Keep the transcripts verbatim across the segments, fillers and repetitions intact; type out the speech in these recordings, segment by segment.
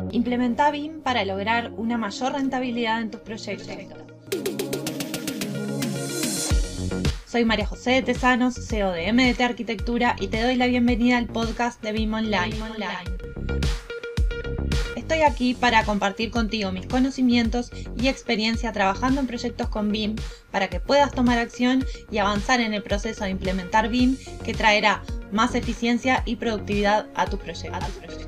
Implementa B I M para lograr una mayor rentabilidad en tus proyectos. Soy María José de Tesanos, C E O de M D T Arquitectura, y te doy la bienvenida al podcast de B I M Online. Estoy aquí para compartir contigo mis conocimientos y experiencia trabajando en proyectos con B I M para que puedas tomar acción y avanzar en el proceso de implementar B I M, que traerá más eficiencia y productividad a tus proyectos.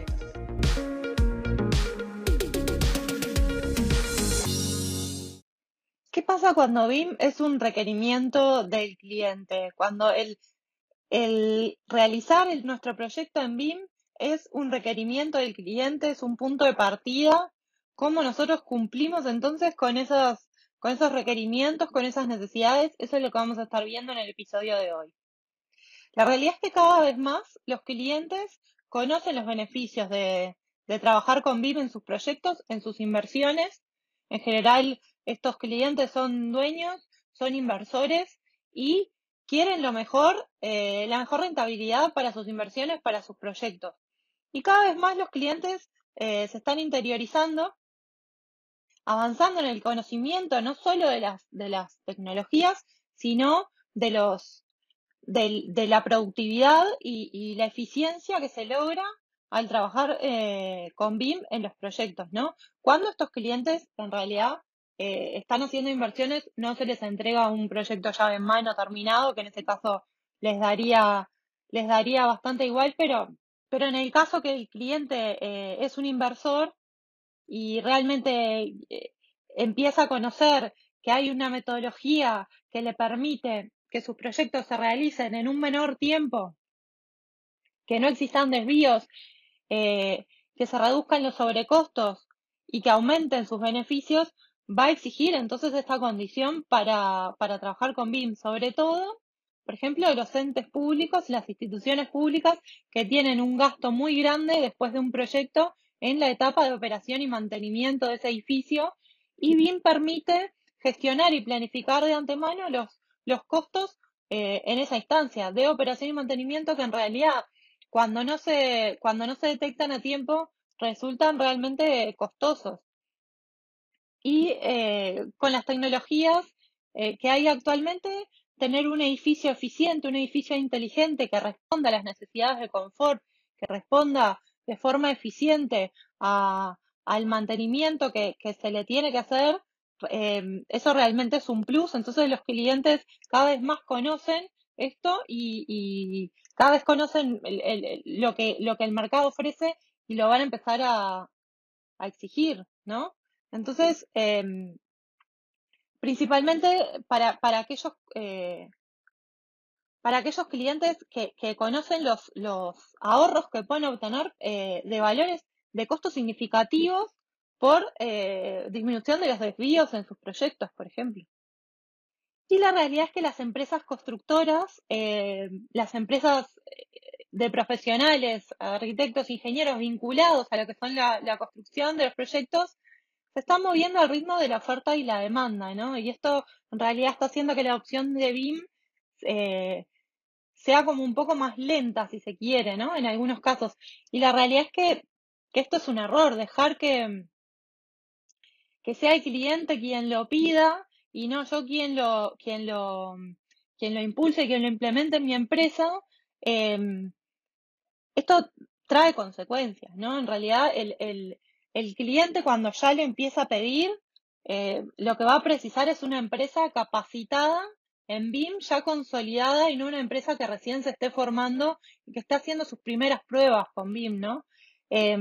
¿Qué pasa cuando B I M es un requerimiento del cliente? Cuando el, el realizar el, nuestro proyecto en B I M es un requerimiento del cliente, es un punto de partida. ¿Cómo nosotros cumplimos entonces con esos, con esos requerimientos, con esas necesidades? Eso es lo que vamos a estar viendo en el episodio de hoy. La realidad es que cada vez más los clientes conocen los beneficios de, de trabajar con B I M en sus proyectos, en sus inversiones. En general, estos clientes son dueños, son inversores y quieren lo mejor, eh, la mejor rentabilidad para sus inversiones, para sus proyectos. Y cada vez más los clientes eh, se están interiorizando, avanzando en el conocimiento no solo de las, de las tecnologías, sino de los De, de la productividad y, y la eficiencia que se logra al trabajar eh, con B I M en los proyectos, ¿no? Cuando estos clientes en realidad eh, están haciendo inversiones, no se les entrega un proyecto llave en mano terminado, que en ese caso les daría, les daría bastante igual, pero, pero en el caso que el cliente eh, es un inversor y realmente eh, empieza a conocer que hay una metodología que le permite que sus proyectos se realicen en un menor tiempo, que no existan desvíos, eh, que se reduzcan los sobrecostos y que aumenten sus beneficios, va a exigir entonces esta condición para, para trabajar con B I M, sobre todo, por ejemplo, los entes públicos, las instituciones públicas que tienen un gasto muy grande después de un proyecto en la etapa de operación y mantenimiento de ese edificio, y B I M permite gestionar y planificar de antemano los, los costos eh, en esa instancia de operación y mantenimiento, que en realidad cuando no se, cuando no se detectan a tiempo resultan realmente costosos. Y eh, con las tecnologías eh, que hay actualmente, tener un edificio eficiente, un edificio inteligente que responda a las necesidades de confort, que responda de forma eficiente a, al mantenimiento que, que se le tiene que hacer, eh, eso realmente es un plus. Entonces los clientes cada vez más conocen esto y, y cada vez conocen el, el, lo, que, lo que el mercado ofrece y lo van a empezar a, a exigir, ¿no? Entonces, eh, principalmente para, para aquellos eh, para aquellos clientes que, que conocen los, los ahorros que pueden obtener eh, de valores de costos significativos por eh, disminución de los desvíos en sus proyectos, por ejemplo. Y la realidad es que las empresas constructoras, eh, las empresas de profesionales, arquitectos, ingenieros vinculados a lo que son la, la construcción de los proyectos, se están moviendo al ritmo de la oferta y la demanda, ¿no? Y esto en realidad está haciendo que la opción de B I M eh, sea como un poco más lenta, si se quiere, ¿no? En algunos casos. Y la realidad es que, que esto es un error, dejar que, que sea el cliente quien lo pida y no yo quien lo, quien lo, quien lo impulse, quien lo implemente en mi empresa. Eh, esto trae consecuencias, ¿no? En realidad el, el, el cliente, cuando ya le empieza a pedir, eh, lo que va a precisar es una empresa capacitada en B I M, ya consolidada, y no una empresa que recién se esté formando y que esté haciendo sus primeras pruebas con B I M, ¿no? Eh,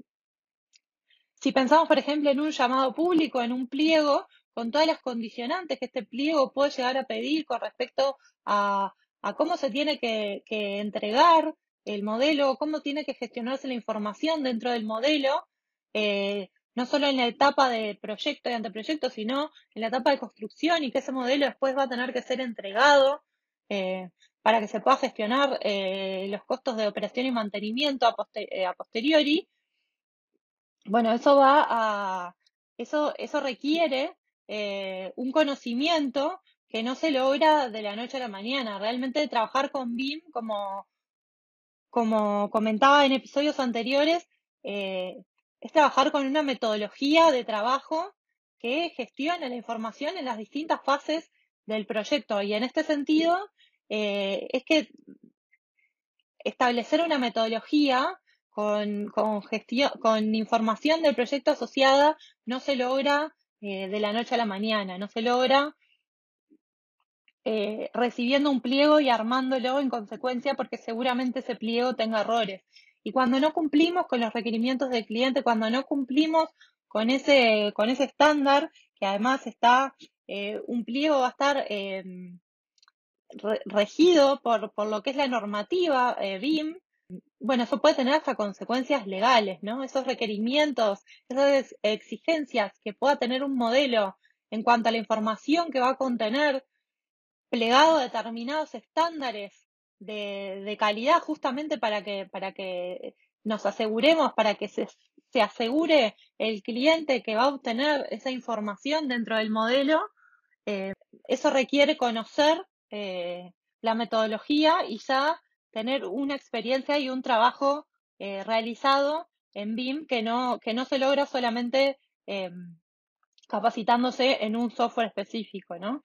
si pensamos, por ejemplo, en un llamado público, en un pliego, con todas las condicionantes que este pliego puede llegar a pedir con respecto a, a cómo se tiene que, que entregar el modelo, cómo tiene que gestionarse la información dentro del modelo, eh, no solo en la etapa de proyecto y anteproyecto, sino en la etapa de construcción, y que ese modelo después va a tener que ser entregado eh, para que se pueda gestionar eh, los costos de operación y mantenimiento a, poster eh, a posteriori. Bueno, eso va a, eso, eso requiere eh, un conocimiento que no se logra de la noche a la mañana. Realmente trabajar con B I M, como, como comentaba en episodios anteriores, eh, es trabajar con una metodología de trabajo que gestione la información en las distintas fases del proyecto. Y en este sentido, eh, es que establecer una metodología con, con, gestión, con información del proyecto asociada no se logra eh, de la noche a la mañana, no se logra eh, recibiendo un pliego y armándolo en consecuencia, porque seguramente ese pliego tenga errores. Y cuando no cumplimos con los requerimientos del cliente, cuando no cumplimos con ese, con ese estándar, que además está, eh, un pliego va a estar eh, re, regido por, por lo que es la normativa eh, B I M, bueno, eso puede tener hasta consecuencias legales, ¿no? Esos requerimientos, esas exigencias que pueda tener un modelo en cuanto a la información que va a contener, plegado a determinados estándares de, de calidad, justamente para que, para que nos aseguremos, para que se, se asegure el cliente que va a obtener esa información dentro del modelo. Eh, eso requiere conocer eh, la metodología y ya tener una experiencia y un trabajo eh, realizado en B I M que no, que no se logra solamente eh, capacitándose en un software específico, ¿no?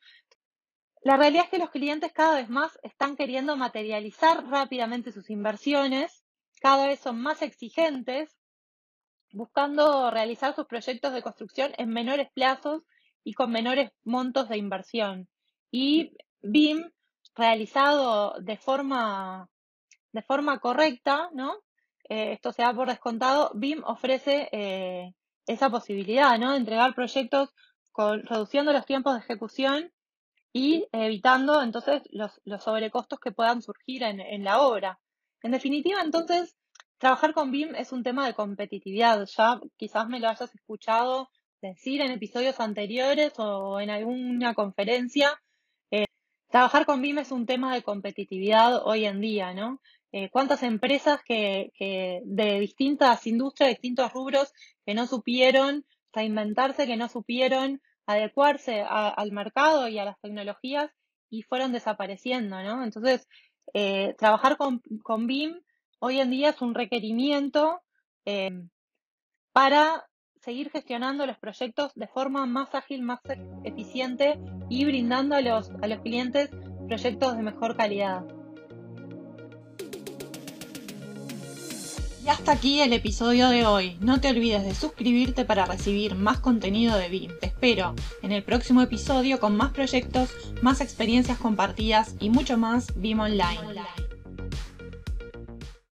La realidad es que los clientes cada vez más están queriendo materializar rápidamente sus inversiones, cada vez son más exigentes, buscando realizar sus proyectos de construcción en menores plazos y con menores montos de inversión. Y B I M, realizado de forma, de forma correcta, ¿no? Eh, esto se da por descontado, B I M ofrece eh, esa posibilidad, ¿no? De entregar proyectos con, reduciendo los tiempos de ejecución y evitando entonces los, los sobrecostos que puedan surgir en, en la obra. En definitiva, entonces, trabajar con B I M es un tema de competitividad. Ya quizás me lo hayas escuchado decir en episodios anteriores o en alguna conferencia. Eh, trabajar con B I M es un tema de competitividad hoy en día, ¿no? Eh, cuántas empresas que, que de distintas industrias, distintos rubros, que no supieron reinventarse, que no supieron adecuarse a, al mercado y a las tecnologías y fueron desapareciendo, ¿no? Entonces, eh, trabajar con, con B I M hoy en día es un requerimiento eh, para seguir gestionando los proyectos de forma más ágil, más eficiente y brindando a los, a los clientes proyectos de mejor calidad. Y hasta aquí el episodio de hoy. No te olvides de suscribirte para recibir más contenido de B I M. Te espero en el próximo episodio con más proyectos, más experiencias compartidas y mucho más B I M Online.